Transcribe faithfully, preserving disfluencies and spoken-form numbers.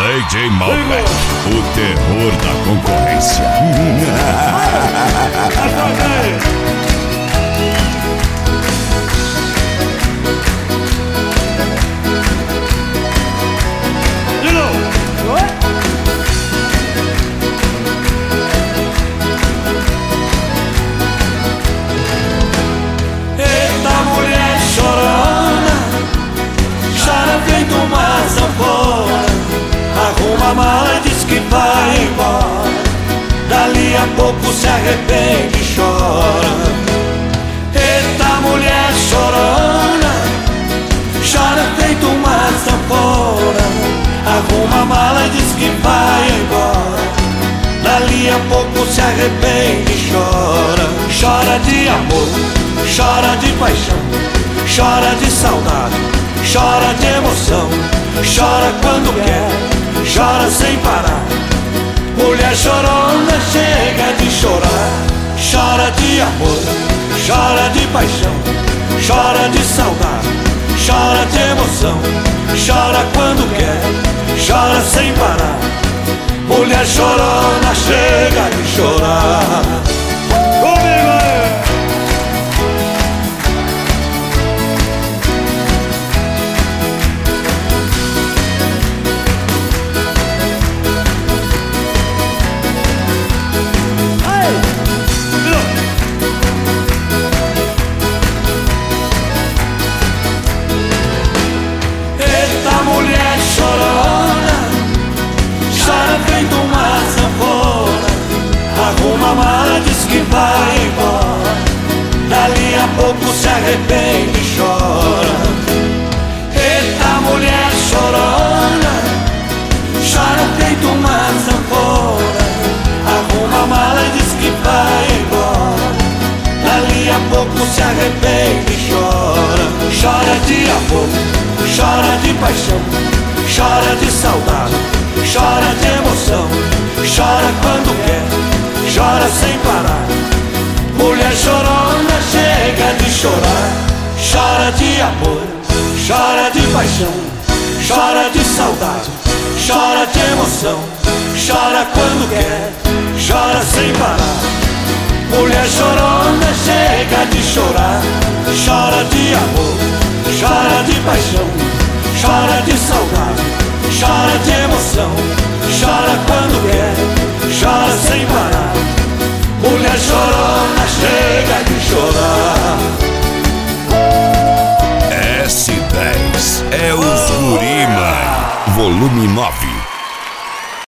D J Malbec, o terror da concorrência. Eita mulher chorona, chora feito uma sanfona, arruma a mala e diz que vai embora. Dali a pouco se arrepende e chora. Eita mulher chorona, chora feito uma sanfona, arruma a mala e diz que vai embora. Dali a pouco se arrepende e chora. Chora de amor, chora de paixão, chora de saudade, chora de emoção, chora quando quer, chora sem parar. Mulher chorona chega de chorar. Chora de amor, chora de paixão, chora de saudade, chora de emoção, chora quando quer, chora sem parar. Mulher chorona chega de chorar. Comigo aí! Mulher chorona, chora feito uma sanfona, arruma a mala, diz que vai embora. Dali a pouco se arrepende e chora. Eita mulher chorona, chora feito uma sanfona, arruma a mala e diz que vai embora. Dali a pouco se arrepende e chora. Chora de amor, chora de paixão, chora de saudade, chora de emoção, chora quando quer, chora sem parar. Mulher chorona chega de chorar. Chora de amor, chora de paixão, chora de saudade, chora de emoção, chora quando quer, chora sem parar. Mulher chorona chega de chorar. Chora de amor, chora de paixão, chora de saudade, chora de emoção, chora quando quer, chora sem parar. Mulher chorona chega de chorar. S dez é os Guri, mãe. Volume nove.